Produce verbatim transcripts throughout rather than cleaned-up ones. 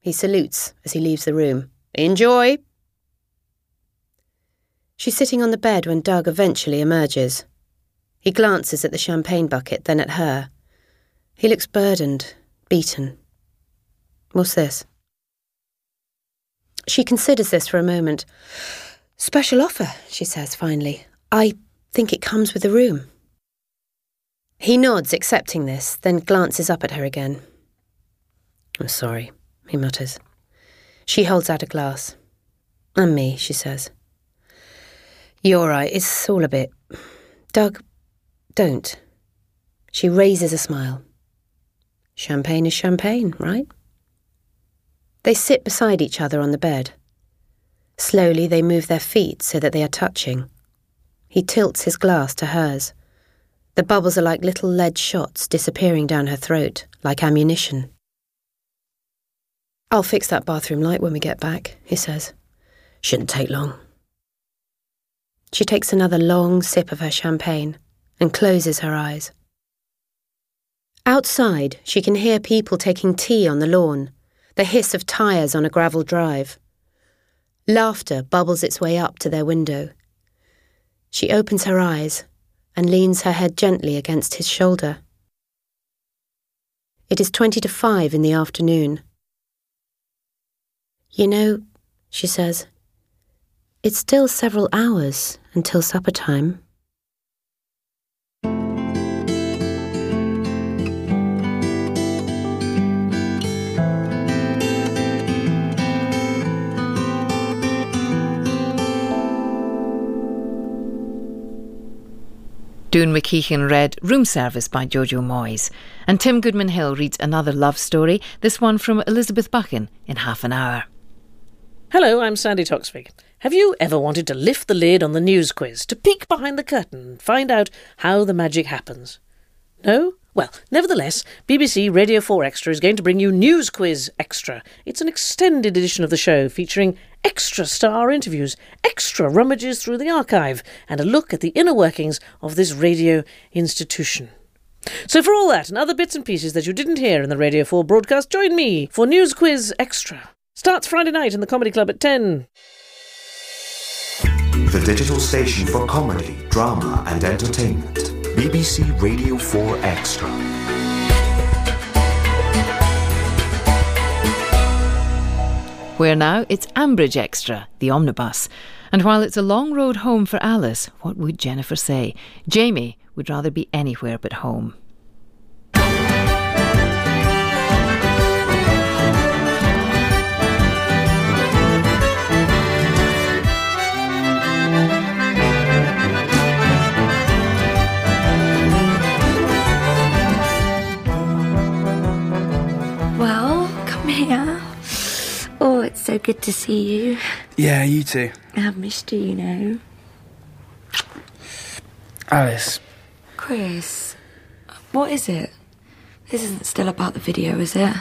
He salutes as he leaves the room. Enjoy! She's sitting on the bed when Doug eventually emerges. He glances at the champagne bucket, then at her. He looks burdened, beaten. What's this? She considers this for a moment. Special offer, she says finally. I think it comes with the room. He nods, accepting this, then glances up at her again. I'm sorry, he mutters. She holds out a glass. And me, she says. You're right, it's all a bit... Doug, don't. She raises a smile. Champagne is champagne, right? They sit beside each other on the bed. Slowly they move their feet so that they are touching. He tilts his glass to hers. The bubbles are like little lead shots disappearing down her throat, like ammunition. I'll fix that bathroom light when we get back, he says. Shouldn't take long. She takes another long sip of her champagne and closes her eyes. Outside, she can hear people taking tea on the lawn, the hiss of tyres on a gravel drive. Laughter bubbles its way up to their window. She opens her eyes and leans her head gently against his shoulder. It is twenty to five in the afternoon. You know, she says, it's still several hours until supper time. Doon McKeechan read Room Service by Jojo Moyes, and Tim Goodman-Hill reads another love story, this one from Elizabeth Buchan, in half an hour. Hello, I'm Sandy Toksvig. Have you ever wanted to lift the lid on the news quiz, to peek behind the curtain and find out how the magic happens? No? Well, nevertheless, B B C Radio four Extra is going to bring you News Quiz Extra. It's an extended edition of the show featuring extra star interviews, extra rummages through the archive, and a look at the inner workings of this radio institution. So for all that and other bits and pieces that you didn't hear in the Radio four broadcast, join me for News Quiz Extra. Starts Friday night in the Comedy Club at ten. The digital station for comedy, drama and entertainment. B B C Radio four Extra. Where now it's Ambridge Extra, the omnibus. And while it's a long road home for Alice, what would Jennifer say? Jamie would rather be anywhere but home. Well, come here. Oh, it's so good to see you. Yeah, you too. I've missed you, you know. Alice. Chris, what is it? This isn't still about the video, is it?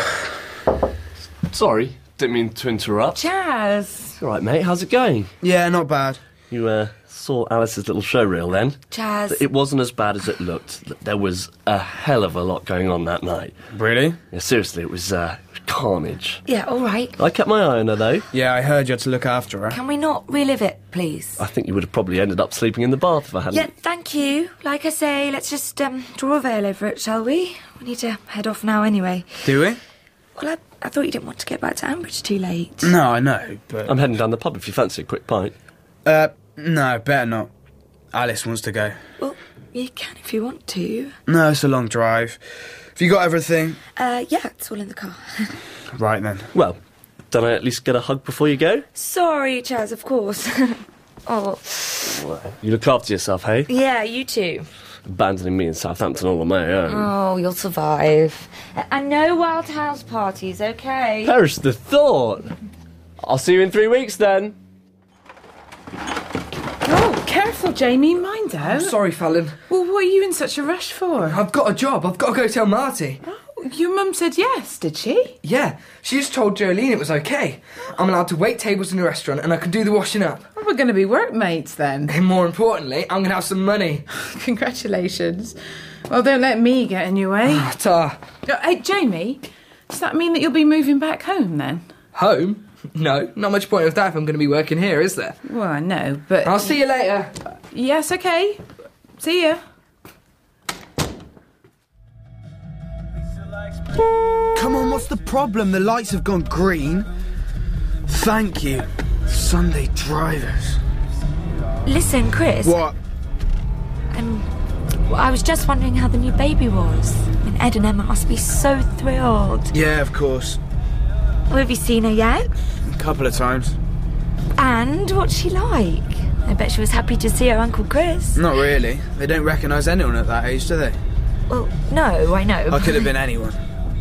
Sorry, didn't mean to interrupt. Chaz! All right, mate, how's it going? Yeah, not bad. You, uh, saw Alice's little showreel then? Chaz. It wasn't as bad as it looked. There was a hell of a lot going on that night. Really? Yeah, seriously, it was, uh, carnage. Yeah, all right. I kept my eye on her, though. Yeah, I heard you had to look after her. Can we not relive it, please? I think you would have probably ended up sleeping in the bath if I hadn't... Yeah, thank you. Like I say, let's just um, draw a veil over it, shall we? We need to head off now anyway. Do we? Well, I, I thought you didn't want to get back to Ambridge too late. No, I know, but... I'm heading down the pub if you fancy a quick pint. Uh, no, better not. Alice wants to go. Well, you can if you want to. No, it's a long drive. Have you got everything? Uh, yeah, it's all in the car. Right then. Well, don't I at least get a hug before you go? Sorry, Chaz, of course. Oh. Well, you look after yourself, hey? Yeah, you too. Abandoning me in Southampton all on my own. Oh, you'll survive. And no wild house parties, okay? Perish the thought. I'll see you in three weeks then. Oh, careful, Jamie. Mind out. Sorry, Fallon. Well, what are you in such a rush for? I've got a job. I've got to go tell Marty. Oh, your mum said yes, did she? Yeah, she just told Jolene it was okay. I'm allowed to wait tables in the restaurant and I can do the washing up. Well, we're going to be workmates then. And more importantly, I'm going to have some money. Congratulations. Well, don't let me get in your way. Ah, Ta. Oh, hey, Jamie, Does that mean that you'll be moving back home then? Home? No, not much point of that if I'm going to be working here, is there? Well, I know, but... I'll see you later. Yes, OK. See ya. Come on, what's the problem? The lights have gone green. Thank you. Sunday drivers. Listen, Chris. What? Um, well, I was just wondering how the new baby was. I mean, Ed and Emma must be so thrilled. Yeah, of course. Well, have you seen her yet? A couple of times. And what's she like? I bet she was happy to see her Uncle Chris. Not really. They don't recognise anyone at that age, do they? Well, no, I know. I could have been anyone.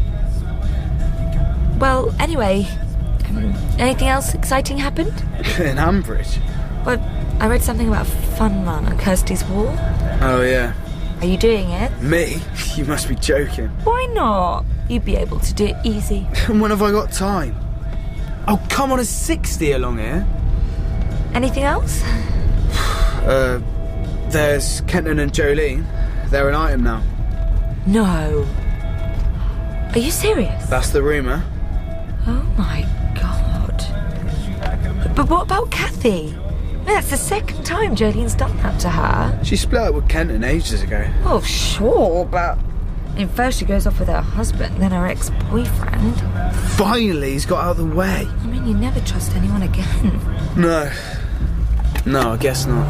Well, anyway, um, anything else exciting happened? In Ambridge? Well, I read something about a fun run on Kirsty's wall. Oh, yeah. Are you doing it? Me? You must be joking. Why not? You'd be able to do it easy. When have I got time? Oh, come on, there's sixty along here. Anything else? Uh, there's Kenton and Jolene. They're an item now. No. Are you serious? That's the rumour. Oh my god. But what about Kathy? That's the second time Jolene's done that to her. She split up with Kenton ages ago. Oh, sure, but... I mean, first she goes off with her husband, then her ex-boyfriend. Finally, he's got out of the way. I mean, you never trust anyone again. No. No, I guess not.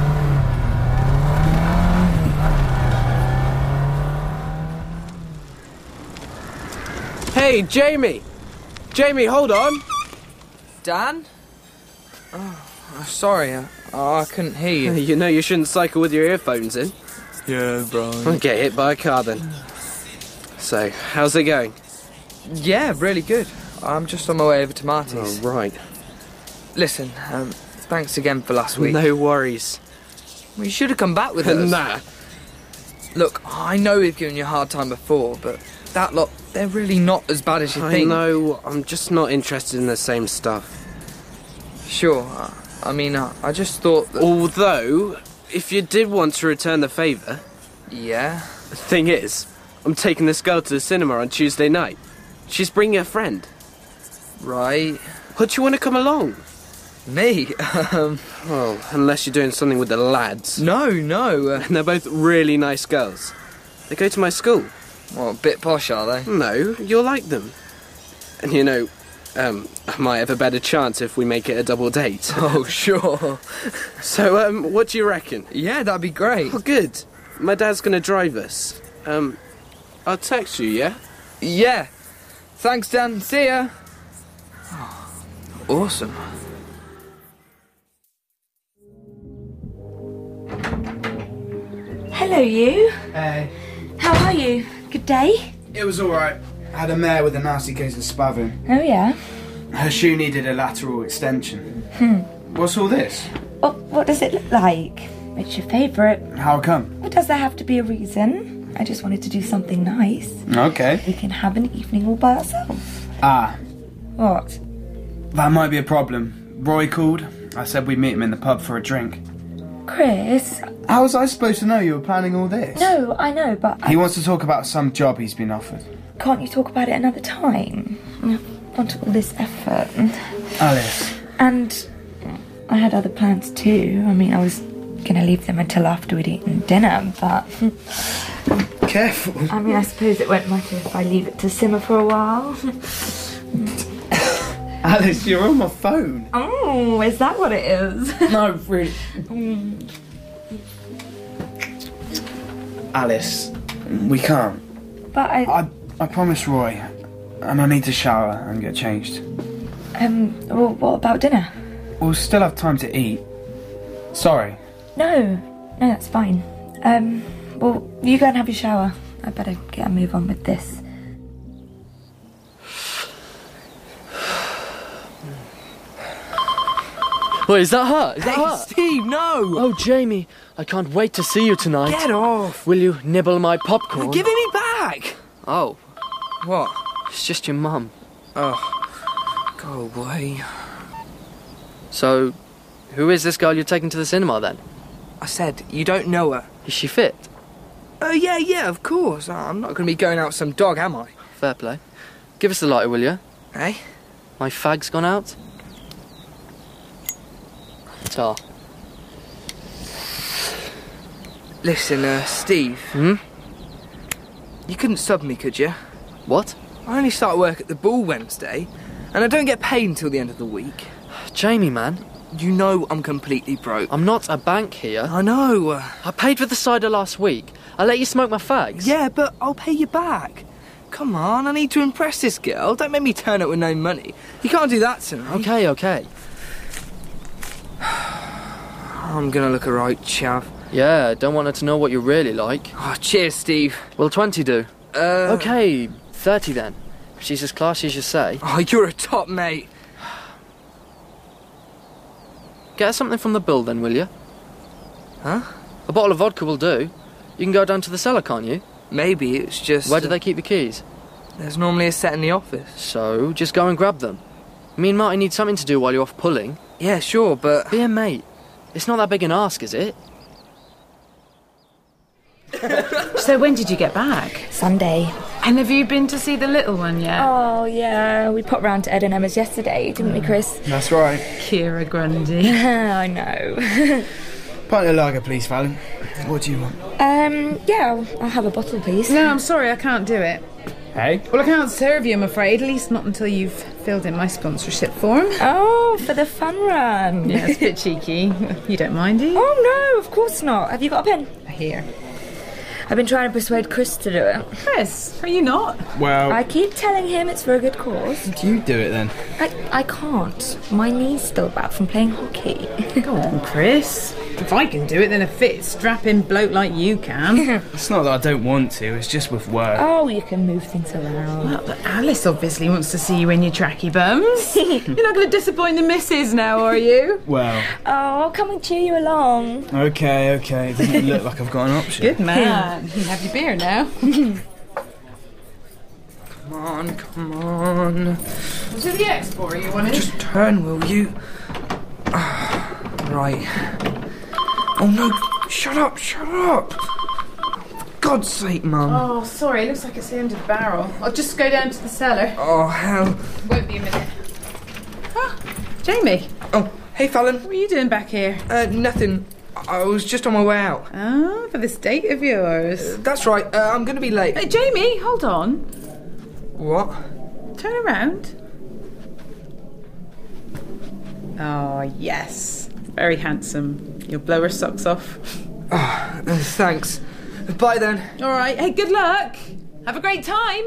Hey, Jamie! Jamie, hold on! Dan? Oh, sorry, I, oh, I couldn't hear you. You know you shouldn't cycle with your earphones in. Yeah, bro. Get hit by a car then. So, how's it going? Yeah, really good. I'm just on my way over to Marty's. Oh, right. Listen, um, thanks again for last week. No worries. Well, you should have come back with us. Nah. Look, I know we've given you a hard time before, but that lot, they're really not as bad as you I think. know, I'm just not interested in the same stuff. Sure, I, I mean, I, I just thought that... Although, if you did want to return the favour... Yeah? The thing is, I'm taking this girl to the cinema on Tuesday night. She's bringing a friend. Right. Would you want to come along? Me? um... Well, unless you're doing something with the lads. No, no. Uh... And they're both really nice girls. They go to my school. Well, a bit posh, are they? No, you'll like them. And you know, um, I might have a better chance if we make it a double date. Oh, sure. So, um, what do you reckon? Yeah, that'd be great. Oh, good. My dad's gonna drive us. Um, I'll text you, yeah? Yeah. Thanks, Dan. See ya. Oh, awesome. Hello, you. Hey. How are you? Good day? It was alright. I had a mare with a nasty case of spavin. Oh, yeah? Her shoe needed a lateral extension. Hmm. What's all this? Oh, what does it look like? It's your favourite. How come? Well, does there have to be a reason? I just wanted to do something nice. Okay. We can have an evening all by ourselves. Ah. What? That might be a problem. Roy called. I said we'd meet him in the pub for a drink. Chris? How was I supposed to know you were planning all this? No, I know, but... He I... wants to talk about some job he's been offered. Can't you talk about it another time? I've gone to all this effort. Alice. And I had other plans too. I mean, I was going to leave them until after we'd eaten dinner, but... Careful. I mean, I suppose it won't matter if I leave it to simmer for a while. Alice, you're on my phone. Oh, is that what it is? No, really. Alice, we can't. But I... I... I promised Roy, and I need to shower and get changed. Um, well, what about dinner? We'll still have time to eat. Sorry. No, no, that's fine. Um, well, you go and have your shower. I better get a move on with this. Wait, is that her? Is that Hey, her? Steve, no! Oh, Jamie, I can't wait to see you tonight. Get off! Will you nibble my popcorn? Give it me back! Oh, What? it's just your mum. Oh, go away. So, who is this girl you're taking to the cinema then? I said, you don't know her. Is she fit? Oh, yeah, yeah, of course. I'm not going to be going out with some dog, am I? Fair play. Give us the lighter, will you? Hey? My fag's gone out. Ta. Listen, uh, Steve. Hmm? You couldn't sub me, could you? What? I only start work at the Bull Wednesday, and I don't get paid until the end of the week. Jamie, man. You know I'm completely broke. I'm not a bank here. I know. I paid for the cider last week. I let you smoke my fags. Yeah, but I'll pay you back. Come on, I need to impress this girl. Don't make me turn up with no money. You can't do that to me. Okay, okay. I'm gonna look a right chav. Yeah, don't want her to know what you're really like. Oh, cheers, Steve. Will twenty do? Uh... Okay, thirty then. If she's as classy as you say. Oh, you're a top mate. Get her something from the bill then, will you? Huh? A bottle of vodka will do. You can go down to the cellar, can't you? Maybe, it's just... Where do they keep the keys? There's normally a set in the office. So, just go and grab them. Me and Marty need something to do while you're off pulling. Yeah, sure, but... Be a mate. It's not that big an ask, is it? So when did you get back? Sunday. And have you been to see the little one yet? Oh, yeah. We popped round to Ed and Emma's yesterday, didn't we, Chris? That's right. Kira Grundy. I know. Pint of lager, please, Fallon. What do you want? Um, yeah, I'll, I'll have a bottle, please. No, I'm sorry, I can't do it. Hey? Well, I can't serve you, I'm afraid. At least not until you've filled in my sponsorship form. Oh, for the fun run. Yeah, it's a bit cheeky. You don't mind, do you? Oh, no, of course not. Have you got a pen? Here. I've been trying to persuade Chris to do it. Chris, are you not? Well... I keep telling him it's for a good cause. You do it, then. I, I can't. My knee's still bad from playing hockey. Go on, Chris. If I can do it, then a fit, strapping bloke like you can. It's not that I don't want to, it's just with work. Oh, you can move things around. Well, but Alice obviously wants to see you in your tracky bums. You're not going to disappoint the missus now, are you? Well... Oh, I'll come and cheer you along. Okay, okay. It doesn't look like I've got an option. Good man. You have your beer now. Come on, come on. Was it the Explorer you wanted? Just turn, will you? Right. Oh no, shut up, shut up! For God's sake, Mum. Oh, sorry, it looks like it's the end of the barrel. I'll just go down to the cellar. Oh, hell. Won't be a minute. Ah, Jamie. Oh, hey, Fallon. What are you doing back here? Uh, nothing. I was just on my way out. Ah, for this date of yours. Uh, that's right, uh, I'm going to be late. Hey, Jamie, hold on. What? Turn around. Oh, yes. Very handsome. You'll blow her socks off. Oh, uh, thanks. Bye then. All right. Hey, good luck. Have a great time.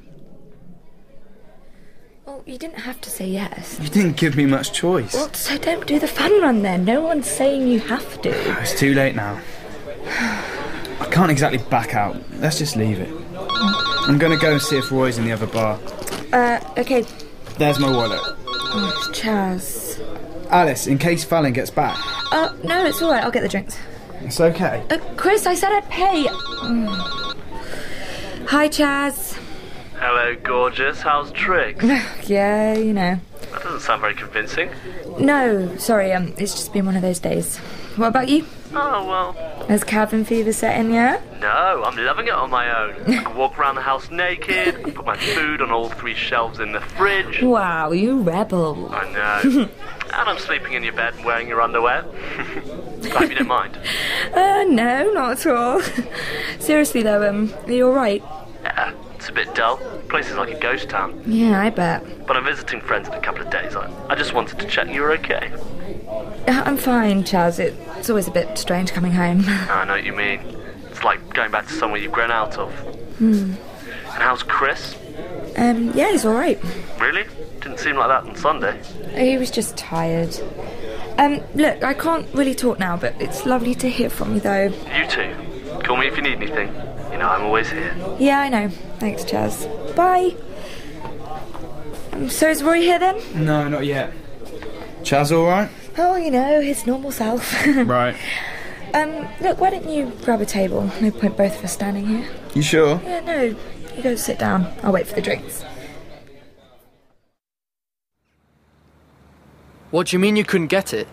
Well, you didn't have to say yes. You didn't give me much choice. Well, so don't do the fun run then. No one's saying you have to. It's too late now. I can't exactly back out. Let's just leave it. I'm going to go and see if Roy's in the other bar. Uh, okay. There's my wallet. Oh, it's Chaz. Alice, in case Fallon gets back. Uh, no, it's all right. I'll get the drinks. It's okay. Uh, Chris, I said I'd pay. Mm. Hi, Chaz. Hello, gorgeous. How's Triggs? Yeah, you know. That doesn't sound very convincing. No, sorry, um, it's just been one of those days. What about you? Oh, well... Has cabin fever set in yet? No, I'm loving it on my own. I can walk around the house naked, put my food on all three shelves in the fridge. Wow, you rebel. I know. And I'm sleeping in your bed and wearing your underwear. I hope you don't mind. Uh, no, not at all. Seriously, though, um, are you alright? Yeah, it's a bit dull. The place is like a ghost town. Yeah, I bet. But I'm visiting friends in a couple of days. I, I just wanted to check you were okay. Uh, I'm fine, Chaz. It, it's always a bit strange coming home. I know what you mean. It's like going back to somewhere you've grown out of. Hmm. And how's Chris? Um, yeah, he's alright. Really? Didn't seem like that on Sunday. He was just tired. Um, look, I can't really talk now, but it's lovely to hear from you, though. You too. Call me if you need anything. You know, I'm always here. Yeah, I know. Thanks, Chaz. Bye. Um, so is Roy here, then? No, not yet. Chaz all right? Oh, you know, his normal self. Right. Um, look, why don't you grab a table? No point both of us standing here. You sure? Yeah, no. You go sit down. I'll wait for the drinks. What do you mean you couldn't get it?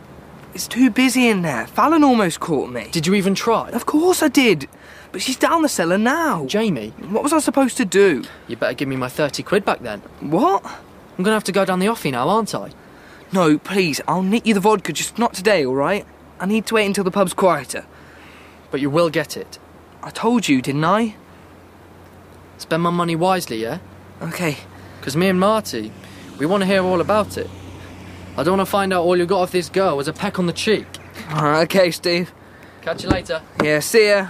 It's too busy in there. Fallon almost caught me. Did you even try? Of course I did. But she's down the cellar now. Jamie. What was I supposed to do? You better give me my thirty quid back then. What? I'm going to have to go down the offie now, aren't I? No, please. I'll nick you the vodka, just not today, all right? I need to wait until the pub's quieter. But you will get it. I told you, didn't I? Spend my money wisely, yeah? Okay. Because me and Marty, we want to hear all about it. I don't want to find out all you got off this girl was a peck on the cheek. All right, okay, Steve. Catch you later. Yeah, see ya.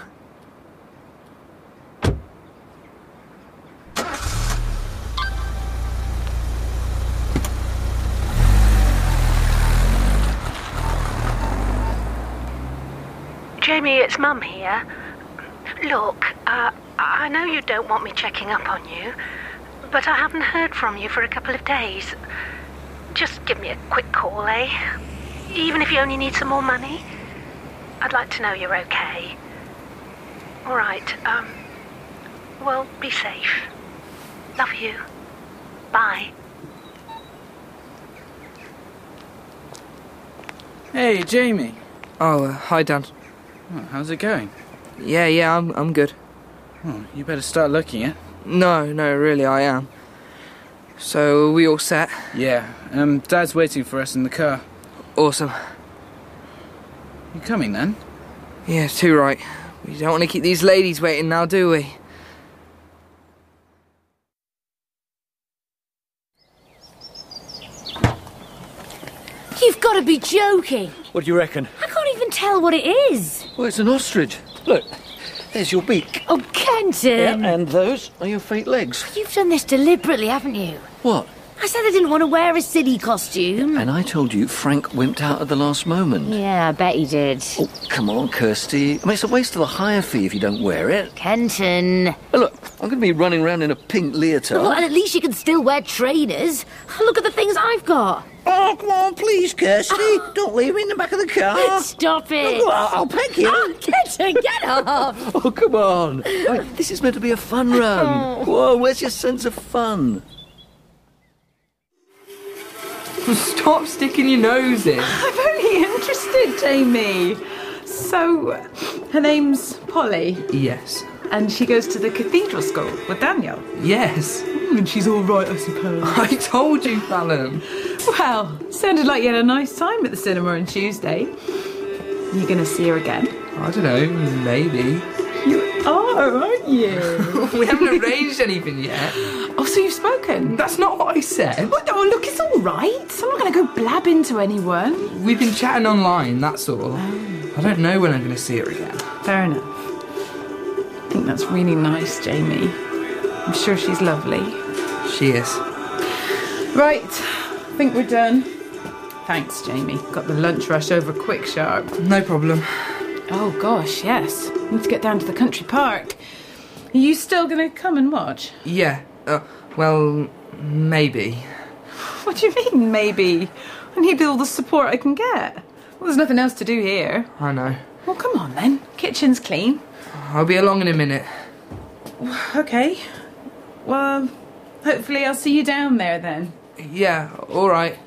Jamie, it's Mum here. Look, uh, I know you don't want me checking up on you, but I haven't heard from you for a couple of days. Just give me a quick call, eh? Even if you only need some more money. I'd like to know you're okay. All right, um, well, be safe. Love you. Bye. Hey, Jamie. Oh, uh, hi, Dan. Oh, how's it going? Yeah, yeah, I'm I'm good. Oh, you better start looking, eh? No, no, really, I am. So, are we all set? Yeah, um, Dad's waiting for us in the car. Awesome. You coming, then? Yeah, too right. We don't want to keep these ladies waiting now, do we? You've got to be joking. What do you reckon? I can't even tell what it is. Well, it's an ostrich. Look, there's your beak. Oh, Kenton. Yeah, and those are your fake legs. You've done this deliberately, haven't you? What? I said I didn't want to wear a silly costume. And I told you Frank wimped out at the last moment. Yeah, I bet he did. Oh, come on, Kirsty. I mean, it's a waste of the hire fee if you don't wear it. Kenton. Well, look, I'm going to be running around in a pink leotard. Well, and at least you can still wear trainers. Look at the things I've got. Oh, come on, please, Kirsty. Oh. Don't leave me in the back of the car. Stop it. Oh, I'll, I'll peck you. Oh, Kenton, get off. Oh, come on. I mean, this is meant to be a fun run. Oh. Whoa, where's your sense of fun? Stop sticking your nose in. I'm very interested, Jamie. So, her name's Polly. Yes. And she goes to the cathedral school with Daniel. Yes. Mm, and she's all right, I suppose. I told you, Fallon. Well, sounded like you had a nice time at the cinema on Tuesday. You going to see her again? I don't know, maybe. You are, aren't you? We haven't arranged anything yet. Oh, so you've spoken? That's not what I said. Oh, no, look, it's all right. I'm not going to go blabbing to anyone. We've been chatting online, that's all. Oh. I don't know when I'm going to see her again. Fair enough. I think that's really nice, Jamie. I'm sure she's lovely. She is. Right, I think we're done. Thanks, Jamie. Got the lunch rush over quick sharp. No problem. Oh, gosh, yes. Need to get down to the country park. Are you still going to come and watch? Yeah. Uh, well, maybe. What do you mean, maybe? I need all the support I can get. Well, there's nothing else to do here. I know. Well, come on, then. Kitchen's clean. I'll be along in a minute. Okay. Well, hopefully I'll see you down there, then. Yeah, all right.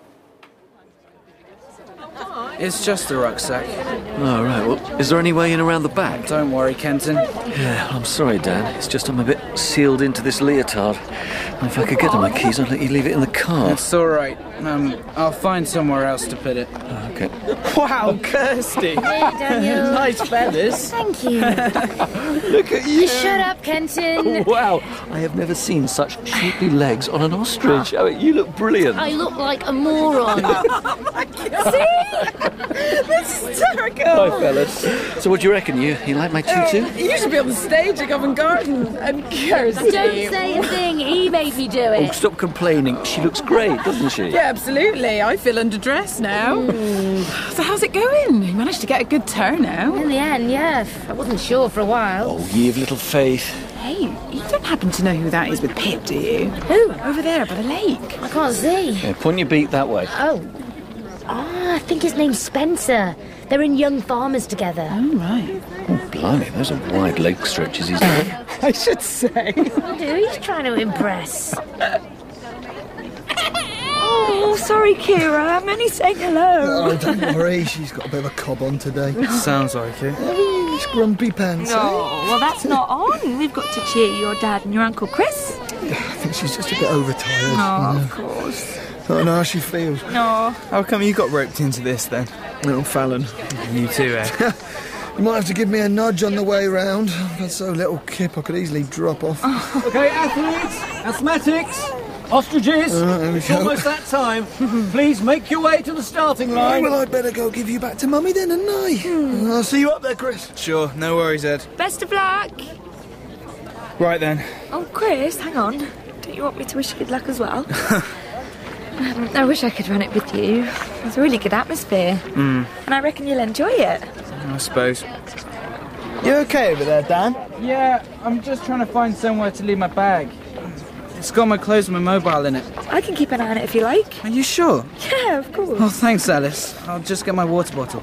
It's just a rucksack. Oh, right. Well, is there any way in around the back? Don't worry, Kenton. Yeah, I'm sorry, Dan. It's just I'm a bit sealed into this leotard. If I could get to my keys, I'd let you leave it in the car. That's all right. Um, I'll find somewhere else to put it. Oh, okay. Wow, Kirsty! Hey, Daniel. Nice feathers. Thank you. Look at you! Shut up, Kenton. Oh, wow, I have never seen such shapely legs on an ostrich. I mean, you look brilliant. I look like a moron. Oh, my God. See? This is hysterical. Hi, fellas. So what do you reckon? You you like my tutu? Uh, you should be on the stage at Covent Garden. And Kirsty. Don't say a thing. He made me do it. Oh, stop complaining. She looks great, doesn't she? Yeah, absolutely. I feel underdressed now. Mm. So how's it going? You managed to get a good turnout. In the end, yeah. I wasn't sure for a while. Oh, ye of little faith. Hey, you don't happen to know who that is with Pip, do you? Who? Over there by the lake. I can't see. Yeah, point your beak that way. Oh. Ah, I think his name's Spencer. They're in Young Farmers together. Oh, right. Oh, blimey, those are wide leg stretches he's doing. I should say. Who's trying to impress? Oh, sorry, Kira. I'm only saying hello. Oh, don't worry. She's got a bit of a cob on today. Sounds like it. Hey, grumpy pants. No, eh? well, that's not on. We've got to cheer your dad and your Uncle Chris. I think she's just a bit overtired. Oh, you know. of course. I don't know how she feels. No. How come you got roped into this then? Little Fallon. You too, eh? You might have to give me a nudge on the way round. I've had so little kip I could easily drop off. Okay, athletes, asthmatics, ostriches, Uh, there we it's go. almost that time. Please make your way to the starting line. Well, I'd better go give you back to Mummy then, hadn't I? I'll see you up there, Chris. Sure, no worries, Ed. Best of luck. Right then. Oh, Chris, hang on. Don't you want me to wish you good luck as well? um, I wish I could run it with you. It's a really good atmosphere. Hmm, And I reckon you'll enjoy it. I suppose. You okay over there, Dan? Yeah, I'm just trying to find somewhere to leave my bag. It's got my clothes and my mobile in it. I can keep an eye on it if you like. Are you sure? Yeah, of course. Oh, thanks, Alice. I'll just get my water bottle.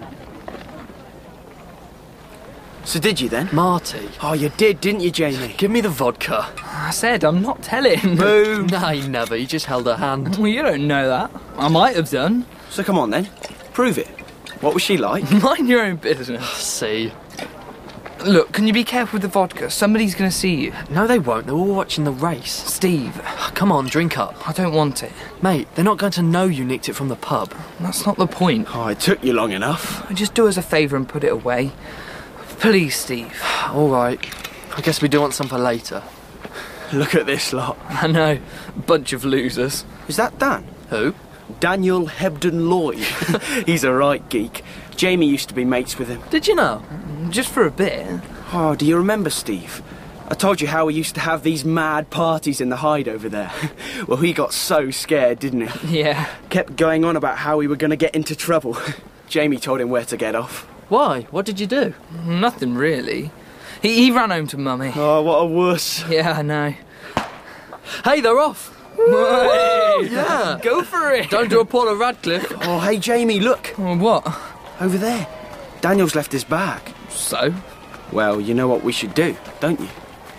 So did you then? Marty. Oh, you did, didn't you, Jamie? Give me the vodka. I said I'm not telling. Boom. Nah, you never. You just held her hand. Well, you don't know that. I might have done. So come on then, prove it. What was she like? Mind your own business. See? Look, can you be careful with the vodka? Somebody's going to see you. No, they won't. They're all watching the race. Steve. Come on, drink up. I don't want it. Mate, they're not going to know you nicked it from the pub. That's not the point. Oh, it took you long enough. Just do us a favour and put it away. Please, Steve. All right. I guess we do want some for later. Look at this lot. I know. Bunch of losers. Is that Dan? Who? Daniel Hebden Lloyd. He's a right geek. Jamie used to be mates with him. Did you know? Just for a bit. Oh, do you remember, Steve? I told you how we used to have these mad parties in the hide over there. Well, he got so scared, didn't he? Yeah. Kept going on about how we were going to get into trouble. Jamie told him where to get off. Why? What did you do? Nothing really. He, he ran home to Mummy. Oh, what a wuss. Yeah, I know. Hey, they're off. Hey, yeah. Go for it. Don't do a Paula Radcliffe. Oh, hey, Jamie, look. Oh, what? Over there. Daniel's left his bag. So? Well, you know what we should do, don't you?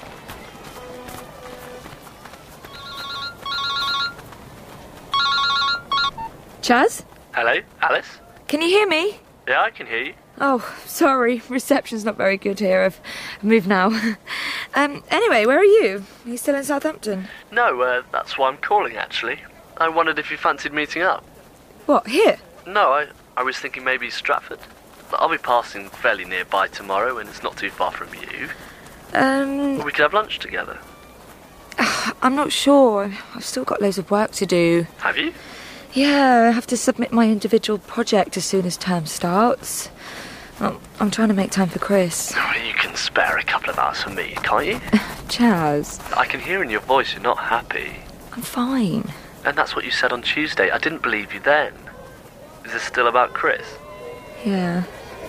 Chaz? Hello, Alice? Can you hear me? Yeah, I can hear you. Oh, sorry. Reception's not very good here. I've moved now. um, anyway, where are you? Are you still in Southampton? No, uh, that's why I'm calling, actually. I wondered if you fancied meeting up. What, here? No, I, I was thinking maybe Stratford. I'll be passing fairly nearby tomorrow, and it's not too far from you. Um... We could have lunch together. I'm not sure. I've still got loads of work to do. Have you? Yeah, I have to submit my individual project as soon as term starts. Well, I'm trying to make time for Chris. Oh, you can spare a couple of hours for me, can't you? Chaz. I can hear in your voice you're not happy. I'm fine. And that's what you said on Tuesday. I didn't believe you then. Is this still about Chris? Yeah.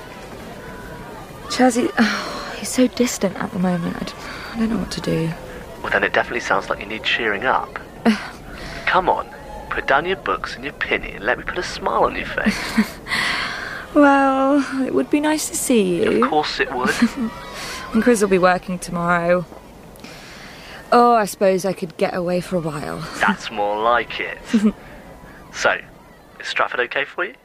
Chaz, he, oh, he's so distant at the moment. I don't, I don't know what to do. Well, then it definitely sounds like you need cheering up. Come on, put down your books and your penny and let me put a smile on your face. Well, it would be nice to see you. Of course it would. And Chris will be working tomorrow. Oh, I suppose I could get away for a while. That's more like it. So, is Stratford okay for you?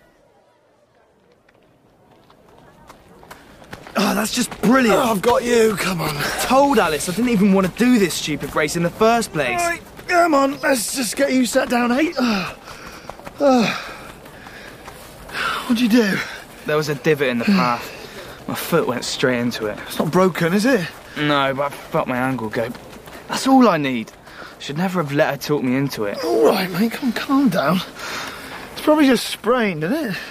Oh, that's just brilliant. Oh, I've got you. Come on. Told Alice I didn't even want to do this stupid race in the first place. All right, come on, let's just get you sat down, eh? Oh. Oh. What'd you do? There was a divot in the path. My foot went straight into it. It's not broken, is it? No, but I felt my ankle go. That's all I need. Should never have let her talk me into it. All right, mate, come calm down. It's probably just sprained, isn't it?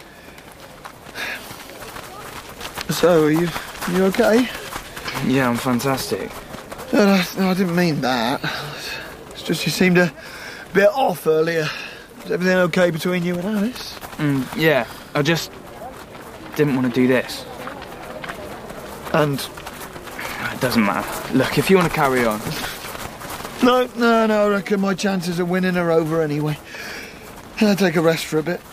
So, are you, you okay? Yeah, I'm fantastic. No, no, no, I didn't mean that. It's just you seemed a bit off earlier. Is everything okay between you and Alice? Mm, yeah, I just didn't want to do this. And? It doesn't matter. Look, if you want to carry on. No, no, no, I reckon my chances of winning are over anyway. I'll take a rest for a bit.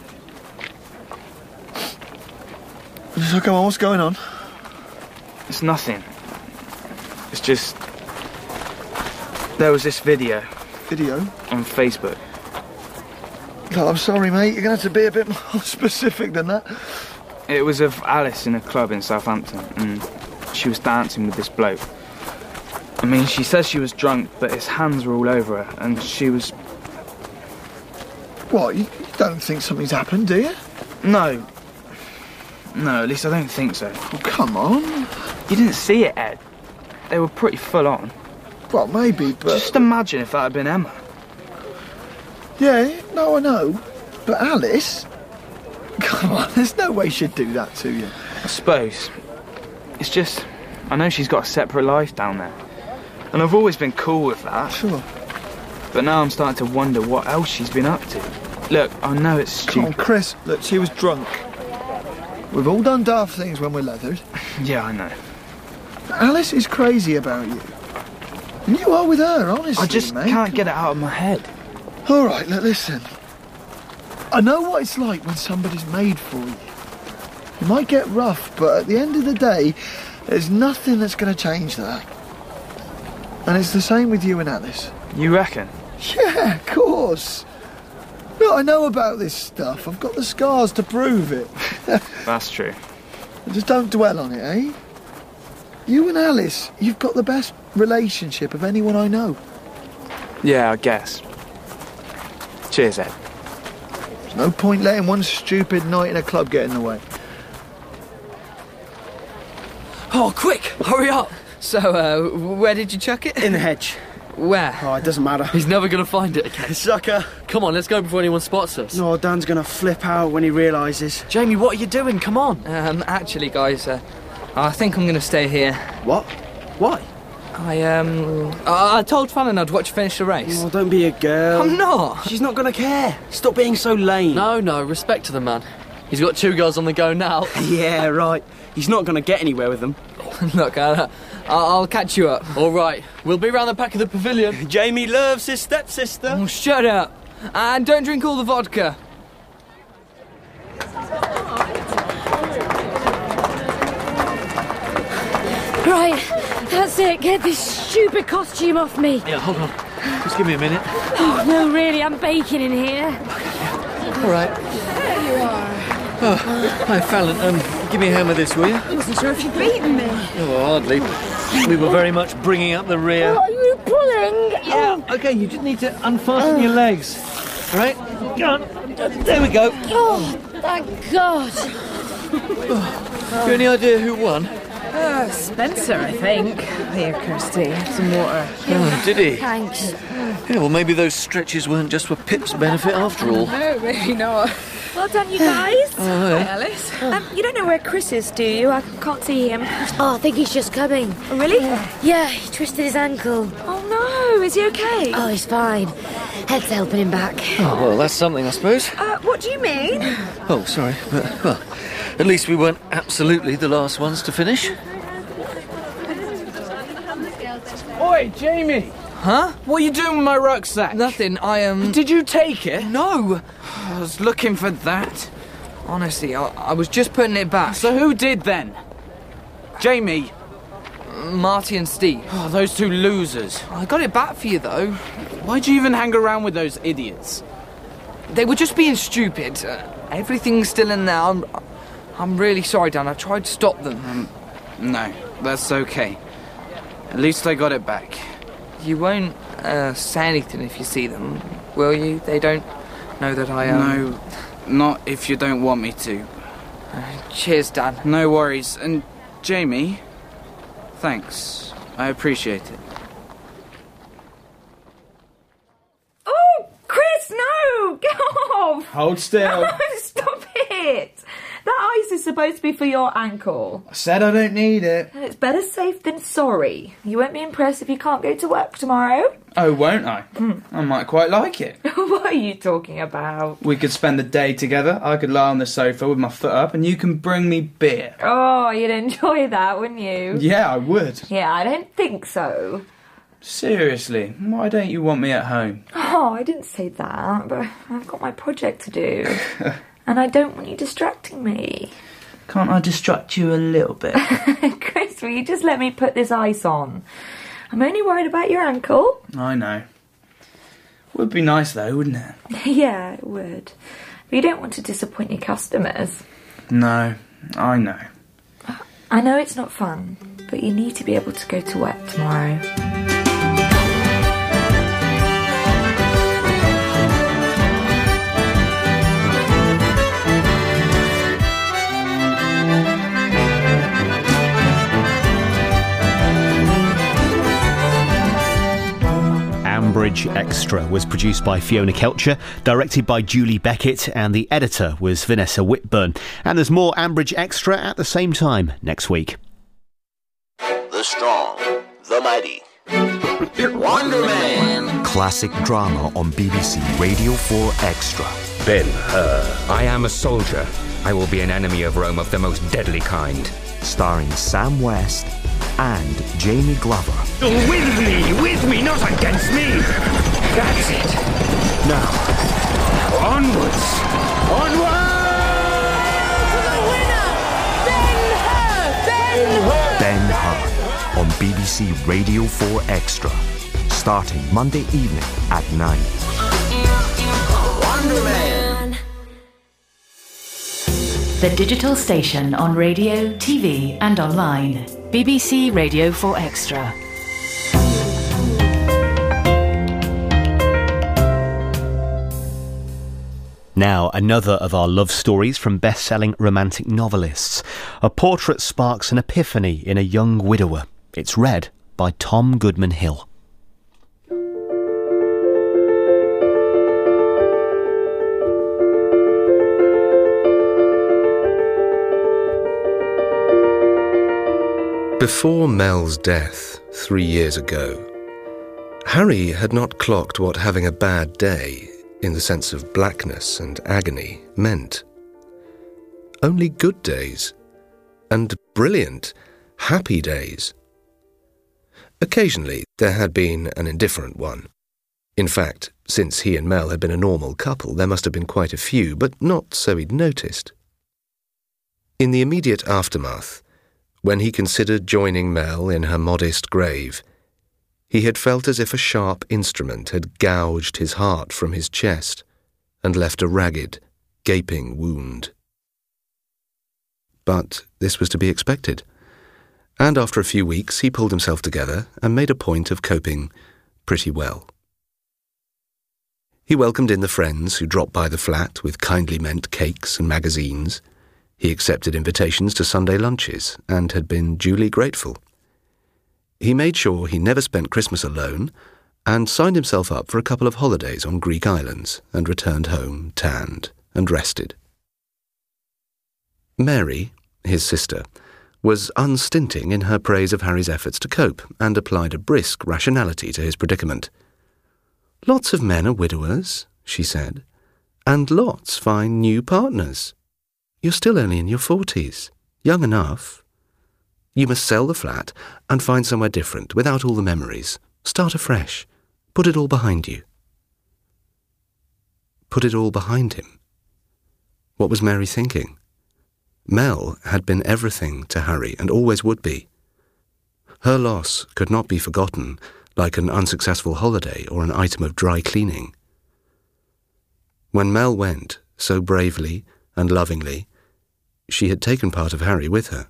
So come on, what's going on? It's nothing. It's just... There was this video. Video? On Facebook. Oh, I'm sorry, mate. You're going to have to be a bit more specific than that. It was of Alice in a club in Southampton, and she was dancing with this bloke. I mean, she says she was drunk, but his hands were all over her, and she was... What, you, you don't think something's happened, do you? No. No, at least I don't think so. Oh, come on. You didn't see it, Ed. They were pretty full on. Well, maybe, but... Just imagine if that had been Emma. Yeah, no, I know. But Alice? Come on, there's no way she'd do that to you. I suppose. It's just... I know she's got a separate life down there. And I've always been cool with that. Sure. But now I'm starting to wonder what else she's been up to. Look, I know it's stupid. Come on, Chris. Look, she was drunk. We've all done daft things when we're leathered. Yeah, I know. Alice is crazy about you. And you are with her, honestly, I just mate. can't get it out of my head. All right, look, listen. I know what it's like when somebody's made for you. It might get rough, but at the end of the day, there's nothing that's going to change that. And it's the same with you and Alice. You reckon? Yeah, of course. Look, I know about this stuff. I've got the scars to prove it. That's true. Just don't dwell on it, eh? You and Alice, you've got the best relationship of anyone I know. Yeah, I guess. Cheers, Ed. There's no point letting one stupid night in a club get in the way. Oh, quick! Hurry up! So, uh, where did you chuck it? In the hedge. Where? Oh, it doesn't matter. He's never going to find it again. Sucker. Come on, let's go before anyone spots us. No, Dan's going to flip out when he realises. Jamie, what are you doing? Come on. Um, actually, guys, uh, I think I'm going to stay here. What? Why? I, um... I, I told Fallon I'd watch you finish the race. Oh, don't be a girl. I'm not. She's not going to care. Stop being so lame. No, no, respect to the man. He's got two girls on the go now. Yeah, right. He's not going to get anywhere with them. Look, I'll, I'll catch you up. All right. We'll be round the back of the pavilion. Jamie loves his stepsister. Oh, shut up. And don't drink all the vodka. Right, that's it. Get this stupid costume off me. Yeah, hold on. Just give me a minute. Oh, no, really, I'm baking in here. All right. There you are. Oh, hi, Fallon. Um, give me a hand with this, will you? I wasn't sure if you'd beaten me. Oh, hardly. We were very much bringing up the rear. What are you pulling? Yeah, OK, you just need to unfasten oh. your legs. All right? Go on. There we go. Oh, thank God. Have you any idea who won? Uh, Spencer, I think. Here, Kirsty, have some water. Oh, did he? Thanks. Yeah, well, maybe those stretches weren't just for Pip's benefit after all. No, maybe not. Well done, you guys. Oh, hi. Hi, Alice. Um, you don't know where Chris is, do you? I can't see him. Oh, I think he's just coming. Oh, really? Yeah, he twisted his ankle. Oh, no. Is he okay? Oh, he's fine. Head's helping him back. Oh, well, that's something, I suppose. Uh, what do you mean? Oh, sorry. But, well, at least we weren't absolutely the last ones to finish. Oi, Jamie! Huh? What are you doing with my rucksack? Nothing, I, um... Did you take it? No! I was looking for that. Honestly, I, I was just putting it back. So who did then? Jamie? Marty and Steve. Oh, those two losers. I got it back for you, though. Why'd you even hang around with those idiots? They were just being stupid. Uh, everything's still in there. I'm, I'm really sorry, Dan. I tried to stop them. Um, no, that's okay. At least I got it back. You won't uh, say anything if you see them, will you? They don't know that I am... Um... No, not if you don't want me to. Uh, cheers, Dan. No worries. And, Jamie, thanks. I appreciate it. Oh, Chris, no! Get off! Hold still. No, stop it! That ice is supposed to be for your ankle. I said I don't need it. It's better safe than sorry. You won't be impressed if you can't go to work tomorrow. Oh, won't I? Mm. I might quite like it. What are you talking about? We could spend the day together. I could lie on the sofa with my foot up and you can bring me beer. Oh, you'd enjoy that, wouldn't you? Yeah, I would. Yeah, I don't think so. Seriously, why don't you want me at home? Oh, I didn't say that, but I've got my project to do. And I don't want you distracting me. Can't I distract you a little bit? Chris, will you just let me put this ice on? I'm only worried about your ankle. I know. Would be nice though, wouldn't it? Yeah, it would. But you don't want to disappoint your customers. No, I know. I know it's not fun, but you need to be able to go to work tomorrow. Ambridge Extra was produced by Fiona Kelcher, directed by Julie Beckett, and the editor was Vanessa Whitburn. And there's more Ambridge Extra at the same time next week. The strong, the mighty, Wonder Man. Classic drama on B B C Radio four Extra. Ben-Hur. I am a soldier. I will be an enemy of Rome of the most deadly kind. Starring Sam West and Jamie Glover. With me, with me, not against me. That's it. Now, onwards, onwards! The winner, Ben-Hur, Ben-Hur. Ben-Hur on B B C Radio four Extra, starting Monday evening at nine. Wonder Man. The digital station on radio, T V and online. B B C Radio four Extra. Now, another of our love stories from best-selling romantic novelists. A portrait sparks an epiphany in a young widower. It's read by Tom Goodman Hill. Before Mel's death, three years ago, Harry had not clocked what having a bad day, in the sense of blackness and agony, meant. Only good days, and brilliant, happy days. Occasionally there had been an indifferent one. In fact, since he and Mel had been a normal couple, there must have been quite a few, but not so he'd noticed. In the immediate aftermath, when he considered joining Mel in her modest grave, he had felt as if a sharp instrument had gouged his heart from his chest and left a ragged, gaping wound. But this was to be expected, and after a few weeks he pulled himself together and made a point of coping pretty well. He welcomed in the friends who dropped by the flat with kindly meant cakes and magazines. He accepted invitations to Sunday lunches and had been duly grateful. He made sure he never spent Christmas alone and signed himself up for a couple of holidays on Greek islands and returned home tanned and rested. Mary, his sister, was unstinting in her praise of Harry's efforts to cope and applied a brisk rationality to his predicament. "Lots of men are widowers," she said, "and lots find new partners. You're still only in your forties, young enough. You must sell the flat and find somewhere different, without all the memories. Start afresh. Put it all behind you." Put it all behind him? What was Mary thinking? Mel had been everything to Harry and always would be. Her loss could not be forgotten like an unsuccessful holiday or an item of dry cleaning. When Mel went, so bravely and lovingly, she had taken part of Harry with her.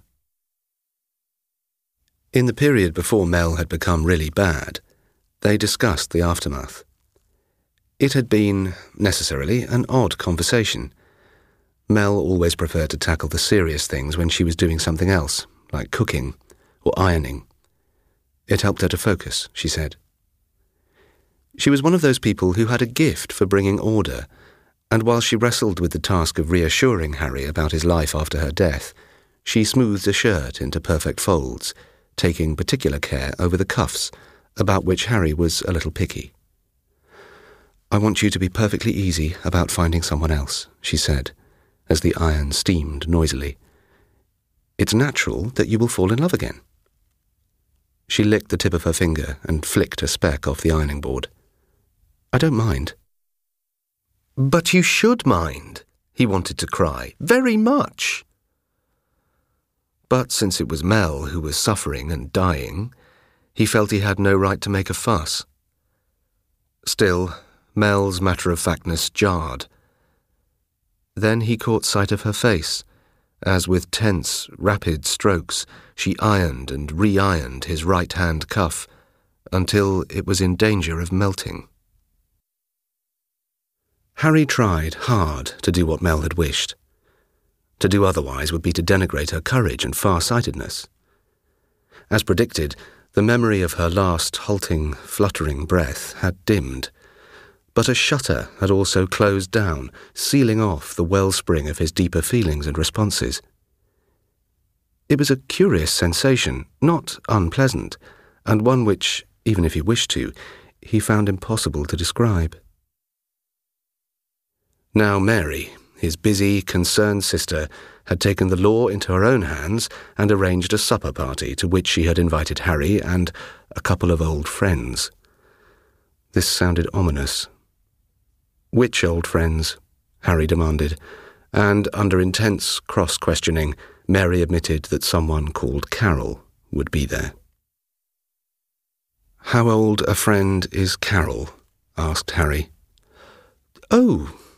In the period before Mel had become really bad, they discussed the aftermath. It had been, necessarily, an odd conversation. Mel always preferred to tackle the serious things when she was doing something else, like cooking or ironing. It helped her to focus, she said. She was one of those people who had a gift for bringing order, and while she wrestled with the task of reassuring Harry about his life after her death, she smoothed a shirt into perfect folds, taking particular care over the cuffs, about which Harry was a little picky. "I want you to be perfectly easy about finding someone else," she said, as the iron steamed noisily. "It's natural that you will fall in love again." She licked the tip of her finger and flicked a speck off the ironing board. "I don't mind." "But you should mind," he wanted to cry. "Very much." But since it was Mel who was suffering and dying, he felt he had no right to make a fuss. Still, Mel's matter-of-factness jarred. Then he caught sight of her face, as with tense, rapid strokes she ironed and re-ironed his right-hand cuff, until it was in danger of melting. Harry tried hard to do what Mel had wished. To do otherwise would be to denigrate her courage and far-sightedness. As predicted, the memory of her last halting, fluttering breath had dimmed, but a shutter had also closed down, sealing off the wellspring of his deeper feelings and responses. It was a curious sensation, not unpleasant, and one which, even if he wished to, he found impossible to describe. Now Mary, his busy, concerned sister, had taken the law into her own hands and arranged a supper party to which she had invited Harry and a couple of old friends. This sounded ominous. Which old friends? Harry demanded, and under intense cross-questioning, Mary admitted that someone called Carol would be there. "How old a friend is Carol?" asked Harry. "Oh,